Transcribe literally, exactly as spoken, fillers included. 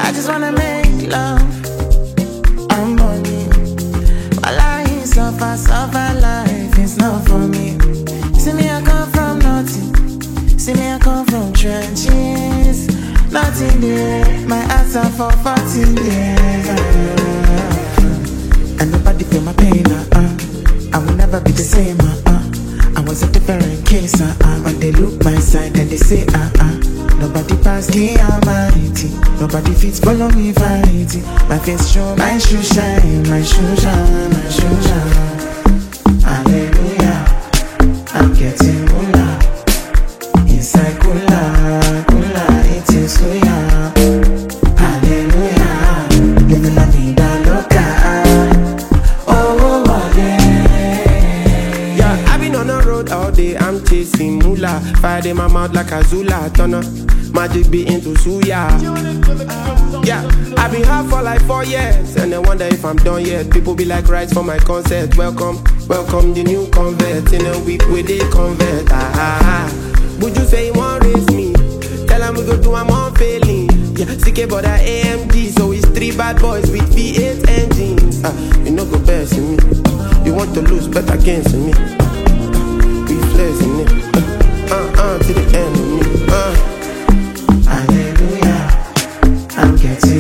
I just wanna make love and money. While I suffer, suffer life is not for me. See me, I come from nothing. See me, I come from trenches. Nothing there. My answer for fourteen years. And nobody feel my pain. Uh, uh. I will never be the same. Uh, uh. I was a different case. Uh, uh. When they look my side and they say, uh, uh. Nobody pass the Almighty. Nobody fits follow me vanity. My face show, my shoe shine, my shoe shine, my shoe shine. Hallelujah, I'm getting moolah. Inside cooler, cooler, eating suya. Hallelujah, living la vida loca. Oh, oh, oh, yeah. Yeah, I've been on the road all day, I'm chasing moolah. Fire in my mouth like a Zula, turner. Magic be into suya. Yeah, I've been hard for like four years, and I wonder if I'm done yet. People be like, rise for my concert. Welcome, welcome the new convert. In a week where they convert. Ah, ah, ah. Would you say you want raise me? Tell them we go do I'm on failing. Yeah, C K but that A M G, so it's three bad boys with V eight engines. Ah, you know go best in me. You want to lose, bet against me. We flexing it. Uh, uh, to the end of me. Uh. Hallelujah, I'm getting